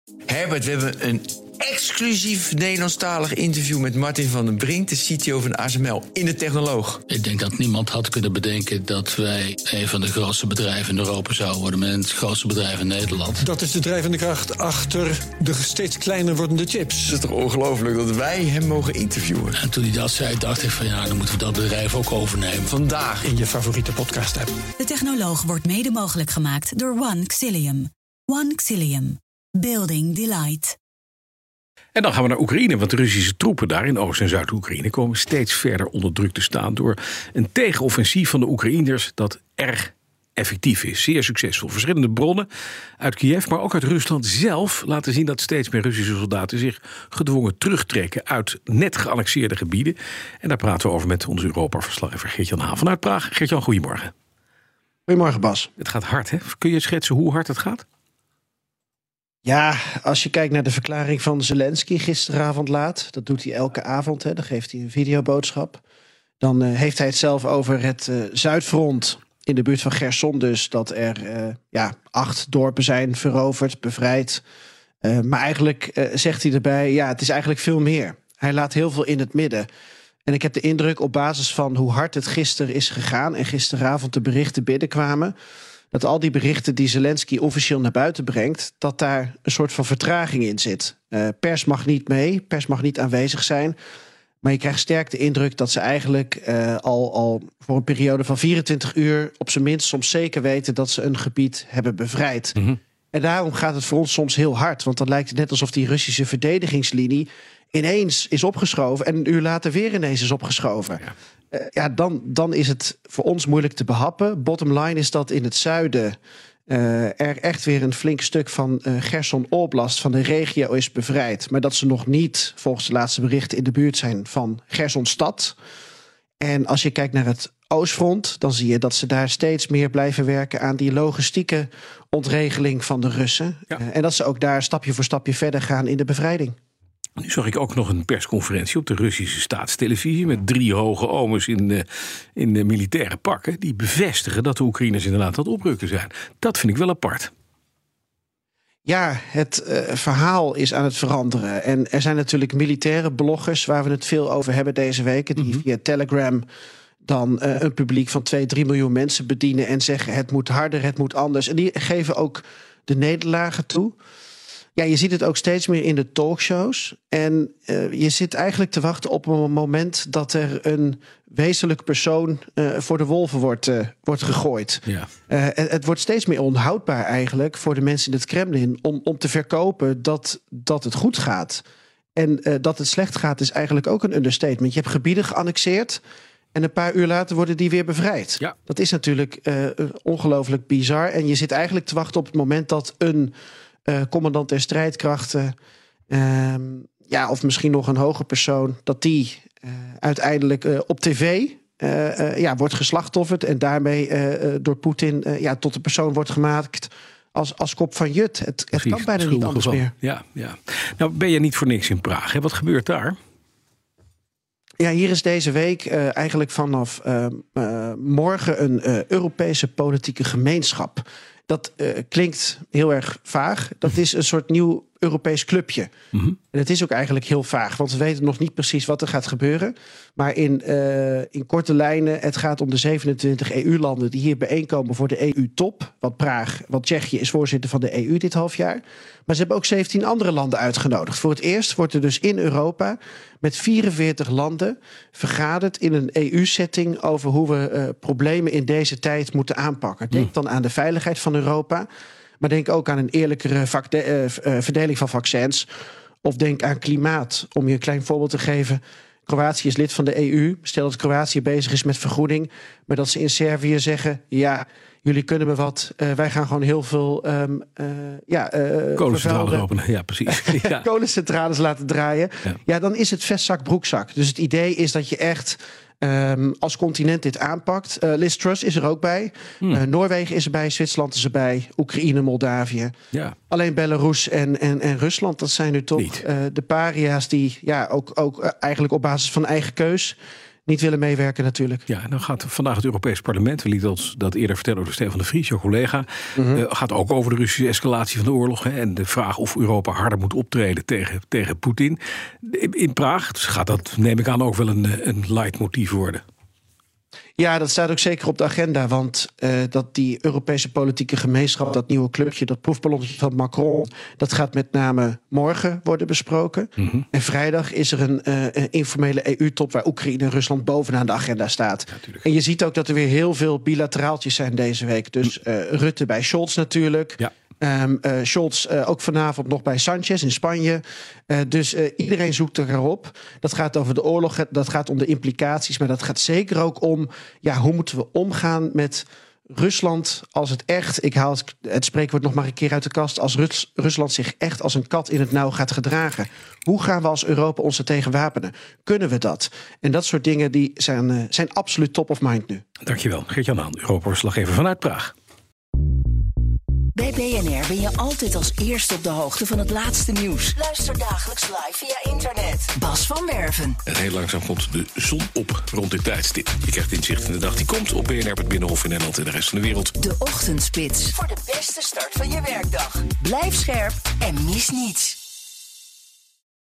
Herbert, we hebben een exclusief Nederlandstalig interview met Martin van den Brink, de CTO van ASML, in de Technoloog. Ik denk dat niemand had kunnen bedenken dat wij een van de grootste bedrijven in Europa zouden worden, met het grootste bedrijf in Nederland. Dat is de drijvende kracht achter de steeds kleiner wordende chips. Het is toch ongelooflijk dat wij hem mogen interviewen. En toen hij dat zei, dacht ik van ja, dan moeten we dat bedrijf ook overnemen. Vandaag In je favoriete podcast-app. De Technoloog wordt mede mogelijk gemaakt door One Xilium. One Xilium. Building Delight. En dan gaan we naar Oekraïne, want de Russische troepen daar in Oost- en Zuid-Oekraïne komen steeds verder onder druk te staan door een tegenoffensief van de Oekraïners dat erg effectief is. Zeer succesvol. Verschillende bronnen uit Kiev, maar ook uit Rusland zelf laten zien dat steeds meer Russische soldaten zich gedwongen terugtrekken uit net geannexeerde gebieden. En daar praten we over met onze Europa-verslaggever Gert-Jan Haan vanuit Praag. Gert-Jan, goedemorgen. Goedemorgen, Bas. Het gaat hard, hè? Kun je schetsen hoe hard het gaat? Ja, als je kijkt naar de verklaring van Zelensky gisteravond laat, dat doet hij elke avond, hè, dan geeft hij een videoboodschap. Dan heeft hij het zelf over het Zuidfront in de buurt van Cherson, dus dat er 8 dorpen zijn veroverd, bevrijd. Maar eigenlijk zegt hij erbij, ja, het is eigenlijk veel meer. Hij laat heel veel in het midden. En ik heb de indruk op basis van hoe hard het gisteren is gegaan en gisteravond de berichten binnenkwamen, dat al die berichten die Zelensky officieel naar buiten brengt, dat daar een soort van vertraging in zit. Pers mag niet mee, pers mag niet aanwezig zijn. Maar je krijgt sterk de indruk dat ze eigenlijk al voor een periode van 24 uur op zijn minst soms zeker weten dat ze een gebied hebben bevrijd. Mm-hmm. En daarom gaat het voor ons soms heel hard. Want dan lijkt het net alsof die Russische verdedigingslinie ineens is opgeschoven en een uur later weer ineens is opgeschoven. Ja. Dan is het voor ons moeilijk te behappen. Bottom line is dat in het zuiden er echt weer een flink stuk van Cherson Oblast, van de regio, is bevrijd. Maar dat ze nog niet, volgens de laatste berichten, in de buurt zijn van Cherson stad. En als je kijkt naar het Oostfront, dan zie je dat ze daar steeds meer blijven werken aan die logistieke ontregeling van de Russen. Ja. En dat ze ook daar stapje voor stapje verder gaan in de bevrijding. Nu zag ik ook nog een persconferentie op de Russische staatstelevisie met 3 hoge omes in de militaire pakken die bevestigen dat de Oekraïners inderdaad aan het oprukken zijn. Dat vind ik wel apart. Ja, het verhaal is aan het veranderen. En er zijn natuurlijk militaire bloggers waar we het veel over hebben deze week, die via Telegram dan een publiek van 2-3 miljoen mensen bedienen en zeggen het moet harder, het moet anders. En die geven ook de nederlagen toe. Ja, je ziet het ook steeds meer in de talkshows. En je zit eigenlijk te wachten op een moment dat er een wezenlijk persoon voor de wolven wordt gegooid. Ja. Het wordt steeds meer onhoudbaar eigenlijk voor de mensen in het Kremlin om te verkopen dat het goed gaat. En dat het slecht gaat is eigenlijk ook een understatement. Je hebt gebieden geannexeerd en een paar uur later worden die weer bevrijd. Ja. Dat is natuurlijk ongelooflijk bizar. En je zit eigenlijk te wachten op het moment dat een commandant der strijdkrachten, of misschien nog een hoge persoon, dat die uiteindelijk op tv wordt geslachtofferd en daarmee door Poetin tot de persoon wordt gemaakt als kop van Jut. Het kan bijna niet anders meer. Ja. Nou ben je niet voor niks in Praag. Hè? Wat gebeurt daar? Ja, hier is deze week eigenlijk vanaf morgen een Europese politieke gemeenschap. Dat klinkt heel erg vaag. Dat is een soort nieuw Europees clubje. Mm-hmm. En het is ook eigenlijk heel vaag, want we weten nog niet precies wat er gaat gebeuren. Maar in korte lijnen, het gaat om de 27 EU-landen die hier bijeenkomen voor de EU-top. Want Tsjechië is voorzitter van de EU dit halfjaar. Maar ze hebben ook 17 andere landen uitgenodigd. Voor het eerst wordt er dus in Europa met 44 landen vergaderd in een EU-setting over hoe we problemen in deze tijd moeten aanpakken. Denk dan aan de veiligheid van Europa, maar denk ook aan een eerlijkere verdeling van vaccins. Of denk aan klimaat. Om je een klein voorbeeld te geven. Kroatië is lid van de EU. Stel dat Kroatië bezig is met vergroening, maar dat ze in Servië zeggen, ja, jullie kunnen me wat. Wij gaan gewoon heel veel kolencentrales openen. Ja, precies. Ja. Kolencentrales laten draaien. Ja, dan is het vestzak broekzak. Dus het idee is dat je echt als continent dit aanpakt. Liz Truss is er ook bij. Noorwegen is erbij, Zwitserland is erbij, Oekraïne, Moldavië. Ja. Alleen Belarus en Rusland, dat zijn nu toch de paria's die ook eigenlijk op basis van eigen keus niet willen meewerken natuurlijk. Ja, en dan gaat vandaag het Europees Parlement, we lieten ons dat eerder vertellen door Stefan de Vries, jouw collega, gaat ook over de Russische escalatie van de oorlog. Hè, en de vraag of Europa harder moet optreden tegen Poetin. In Praag gaat dat, neem ik aan, ook wel een leidmotief worden. Ja, dat staat ook zeker op de agenda. Want dat die Europese politieke gemeenschap, dat nieuwe clubje, dat proefballonnetje van Macron, dat gaat met name morgen worden besproken. En vrijdag is er een informele EU-top waar Oekraïne en Rusland bovenaan de agenda staat. Ja, en je ziet ook dat er weer heel veel bilateraaltjes zijn deze week. Dus Rutte bij Scholz natuurlijk. Ja. Scholz ook vanavond nog bij Sanchez in Spanje. Dus iedereen zoekt erop. Dat gaat over de oorlog, dat gaat om de implicaties. Maar dat gaat zeker ook om hoe moeten we omgaan met Rusland als het echt... Ik haal het spreekwoord nog maar een keer uit de kast. Als Rusland zich echt als een kat in het nauw gaat gedragen. Hoe gaan we als Europa ons er tegen wapenen? Kunnen we dat? En dat soort dingen die zijn absoluut top of mind nu. Dankjewel. Geert-Jan Haan, Europa-verslaggever vanuit Praag. Bij BNR ben je altijd als eerste op de hoogte van het laatste nieuws. Luister dagelijks live via internet. Bas van Werven. En heel langzaam komt de zon op rond dit tijdstip. Je krijgt inzicht in de dag die komt op BNR, het Binnenhof in Nederland en de rest van de wereld. De Ochtendspits. Voor de beste start van je werkdag. Blijf scherp en mis niets.